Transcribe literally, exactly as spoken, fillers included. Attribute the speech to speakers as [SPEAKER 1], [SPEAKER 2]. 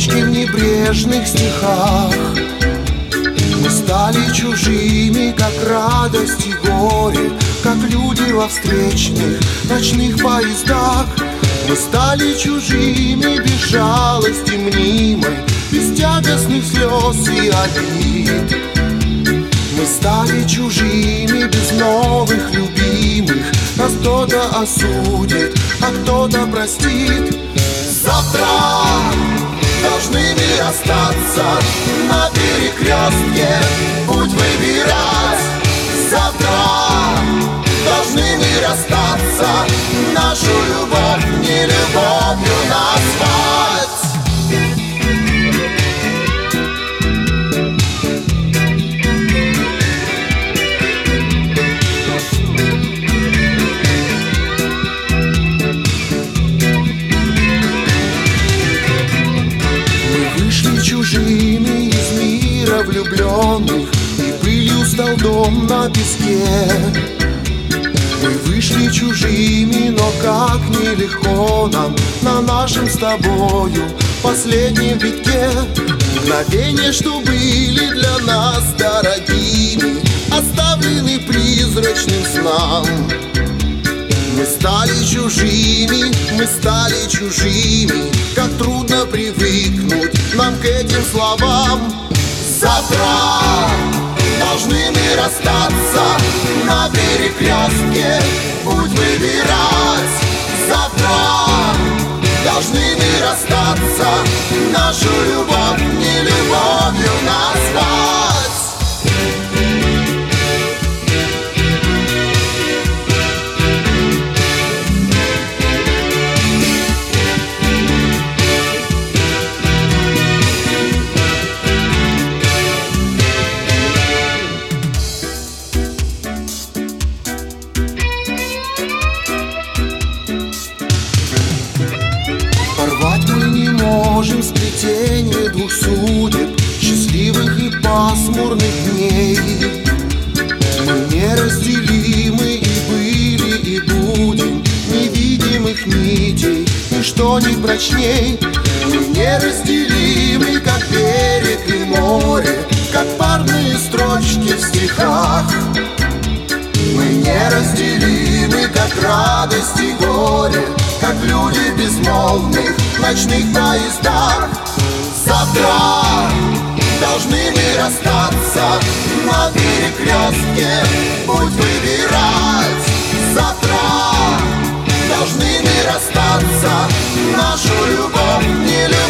[SPEAKER 1] строчки в небрежных стихах. Мы стали чужими, как радость и горе, как люди во встречных ночных поездах. Мы стали чужими, без жалости мнимой, без тягостных слез и обид. Мы стали чужими, без новых любимых. Нас кто-то осудит, а кто-то простит. Завтра должны мы расстаться на перекрестке, путь выбирать. Завтра должны мы расстаться, нашу любовь не любовью назвать. Чужими из мира влюбленных, и пылью стал дом на песке. Мы вышли чужими, но как нелегко нам на нашем с тобою последнем витке. Мгновения, что были для нас дорогими, оставлены призрачным снам. Мы стали чужими, мы стали чужими, как трудно привыкнуть нам к этим словам. Завтра должны мы расстаться на перекрестке, путь выбирать. Завтра должны мы расстаться, нашу любовь не любовью назвать. Можем сплетение двух судеб, счастливых и пасмурных дней. Мы неразделимы и были, и будем, невидимых нитей, ничто не прочней. Мы неразделимы, как берег и море, как парные строчки в стихах. Мы неразделимы, как радость и горе, как люди безмолвных ночных поездах. Завтра должны мы расстаться на перекрестке, путь выбирать. Завтра должны мы расстаться, нашу любовь не любить.